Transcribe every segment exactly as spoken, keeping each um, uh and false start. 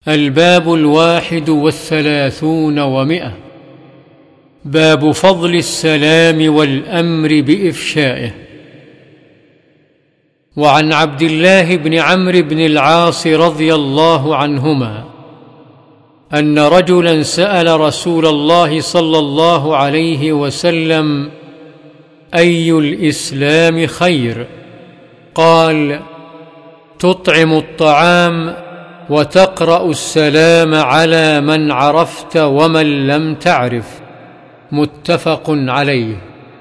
الباب الواحد والثلاثون ومئة. باب فضل السلام والأمر بإفشائه. وعن عبد الله بن عمرو بن العاص رضي الله عنهما أن رجلا سأل رسول الله صلى الله عليه وسلم: أي الإسلام خير؟ قال: تطعم الطعام وتقرأ السلام على من عرفت ومن لم تعرف. متفق عليه.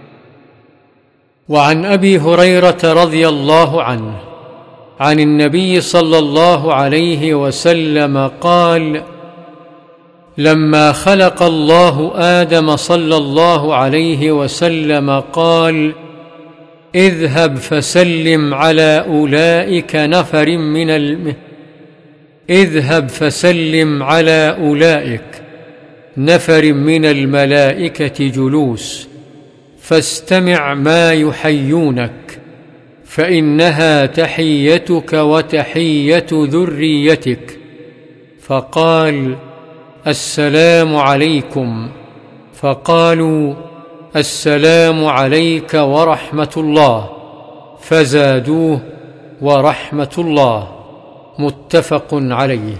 وعن أبي هريرة رضي الله عنه عن النبي صلى الله عليه وسلم قال: لما خلق الله آدم صلى الله عليه وسلم قال: اذهب فسلم على أولئك نفر من الم... اذهب فسلم على أولئك نفر من الملائكة جلوس، فاستمع ما يحيونك، فإنها تحيتك وتحية ذريتك. فقال: السلام عليكم. فقالوا: السلام عليك ورحمة الله. فزادوه: ورحمة الله. متفق عليه.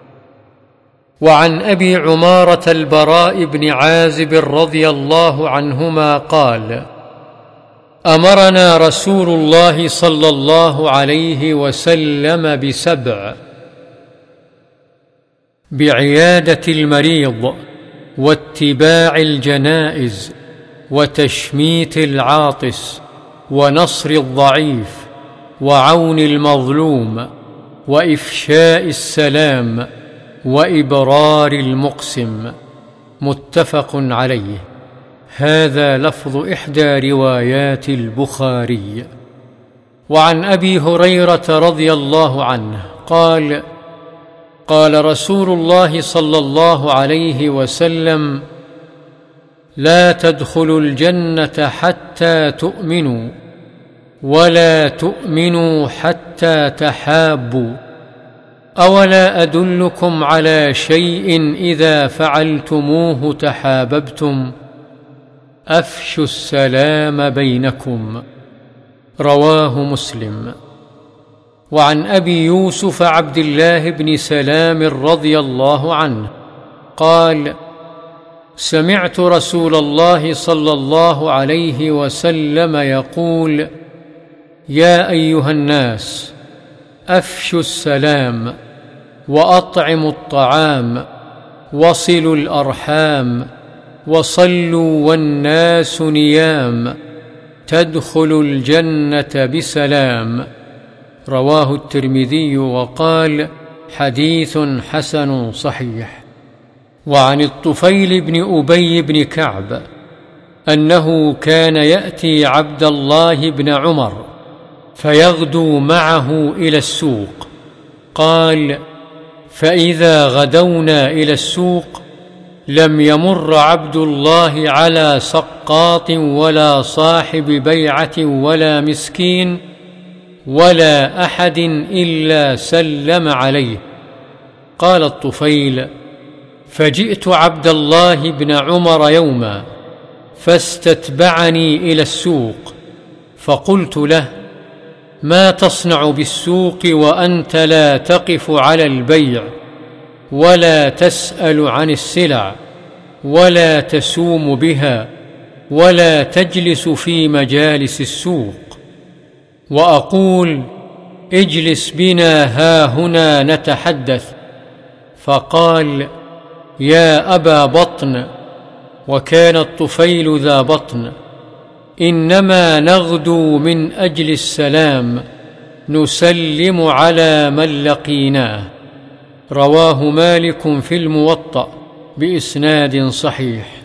وعن أبي عمارة البراء بن عازب رضي الله عنهما قال: أمرنا رسول الله صلى الله عليه وسلم بسبع: بعيادة المريض، واتباع الجنائز، وتشميت العاطس، ونصر الضعيف، وعون المظلوم، وإفشاء السلام، وإبرار المقسم. متفق عليه. هذا لفظ إحدى روايات البخاري. وعن أبي هريرة رضي الله عنه قال: قال رسول الله صلى الله عليه وسلم: لا تدخلوا الجنة حتى تؤمنوا، ولا تؤمنوا حتى تحابوا. أولا أدلكم على شيء إذا فعلتموه تحاببتم؟ أفشوا السلام بينكم. رواه مسلم. وعن أبي يوسف عبد الله بن سلام رضي الله عنه قال: سمعت رسول الله صلى الله عليه وسلم يقول: يا أيها الناس، أفشوا السلام، وأطعموا الطعام، وصلوا الأرحام، وصلوا والناس نيام، تدخلوا الجنة بسلام. رواه الترمذي وقال: حديث حسن صحيح. وعن الطفيل بن أبي بن كعب أنه كان يأتي عبد الله بن عمر فيغدو معه إلى السوق. قال: فإذا غدونا إلى السوق لم يمر عبد الله على سقاط ولا صاحب بيعة ولا مسكين ولا أحد إلا سلم عليه. قال الطفيل: فجئت عبد الله بن عمر يوما فاستتبعني إلى السوق، فقلت له: ما تصنع بالسوق وأنت لا تقف على البيع، ولا تسأل عن السلع، ولا تسوم بها، ولا تجلس في مجالس السوق؟ وأقول: اجلس بنا هاهنا نتحدث. فقال: يا أبا بطن، وكان الطفيل ذا بطن، إنما نغدو من أجل السلام، نسلم على من لقيناه. رواه مالك في الموطأ بإسناد صحيح.